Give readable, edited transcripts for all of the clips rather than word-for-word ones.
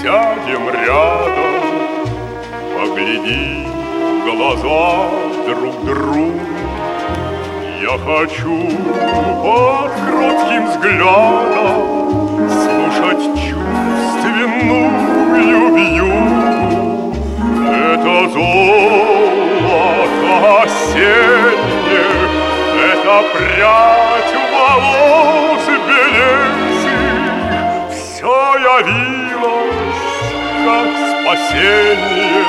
сядем рядом, погляди в глаза друг другу. Я хочу под кротким взглядом слушать чувственную вьюгу. Это золото осеннее, это прядь волос белесых. Все явилось, как спасение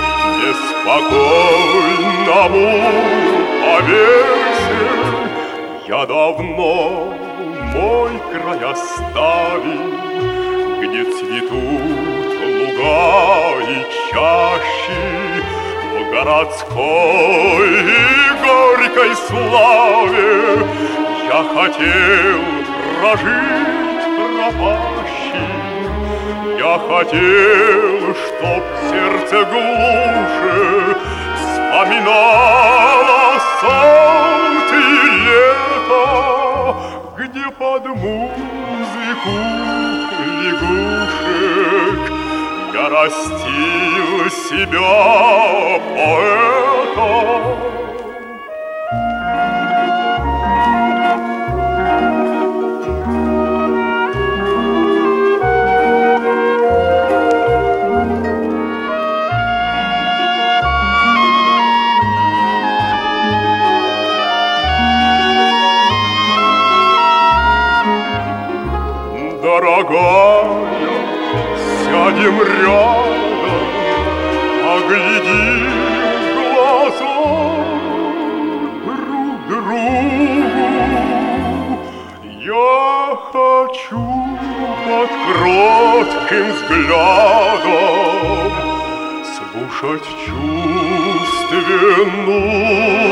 неспокойному овесе. Я давно мой край оставил, где цветут луга и чащи, в городской и горькой славе. Я хотел прожить пропащий, я хотел, чтоб сердце глуше вспоминало солнце и лето, где под музыку лягушек я растил себя поэтом. Дорогая, сядем рядом, погляди в глаза друг другу. Я хочу под кротким взглядом слушать чувственную